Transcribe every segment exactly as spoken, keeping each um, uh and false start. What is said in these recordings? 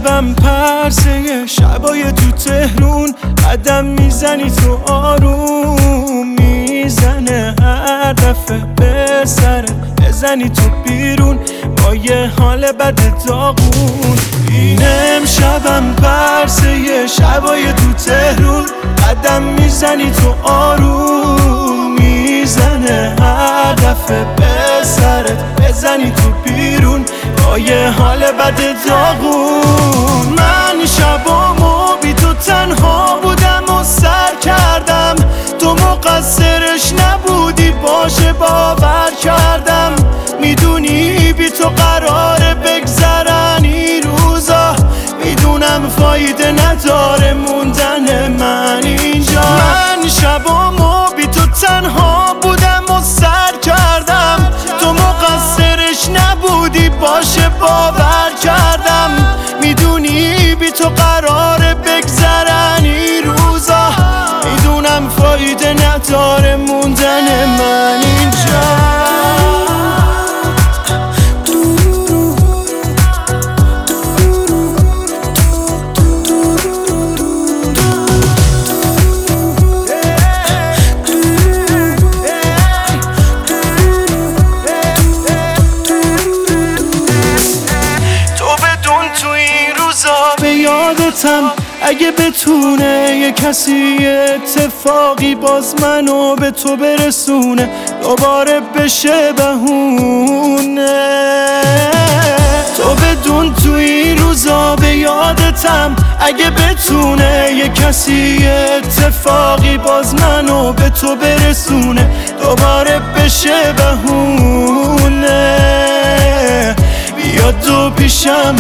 شبم پرسه شبای تو تهرون، قدم میزنی تو آروم میزنه هر دفعه به سرت بزنی تو بیرون با یه حال بد داغون. اینم شبم پرسه شبای تو تهرون، قدم میزنی تو آروم میزنه هر دفعه به سرت بزنی تو بیرون با یه حال بد داغون. من شبامو بی تو تنها بودم و سر کردم، تو مقصرش نبودی باشه باور کردم. میدونی بی تو قراره بگذرن این روزا، میدونم فایده نداره موندن من اینجا. من شبامو بی تو تنها بودم و سر کردم، تو مقصرش نبودی باشه باور کردم. میدونی بی تو قراره بگذرن این روزا، میدونم فایده نداره موندن من اینجا. به یادتم اگه بتونه یه کسی اتفاقی باز منو به تو برسونه، دوباره بشه بهونه. تو بدون تو این روزا به یادتم اگه بتونه یه کسی اتفاقی باز منو به تو برسونه، دوباره بشه بهونه. بیاد دو پیشم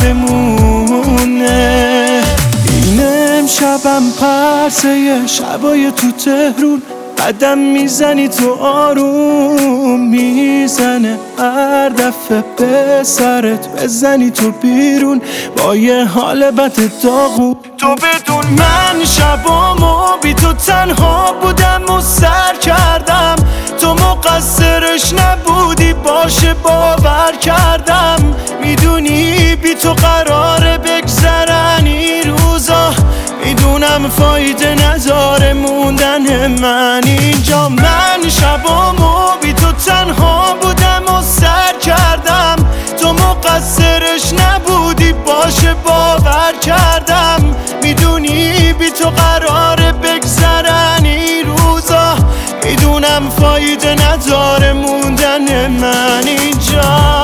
بمونه. اینم شبم پرسه شبای تو تهرون، قدم میزنی تو آروم میزنه هر دفعه به سرت بزنی تو بیرون با یه حال بد داغون. تو بدون من شبامو بی تو تنها بودم و سر کردم، تو مقصرش نبودی باشه باور کردم. میدونی بی تو قراره بگذرن این روزا، میدونم فایده نداره موندن من اینجا. من شبامو بی تو تنها بودم و سر کردم، تو مقصرش نبودی باشه باور کردم. میدونی بی تو قراره بگذرن این روزا، میدونم فایده نداره موندن من اینجا.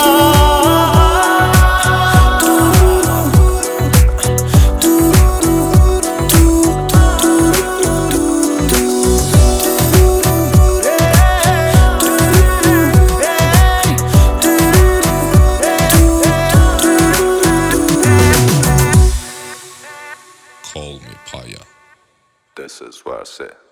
Call me Paya. This is what I said.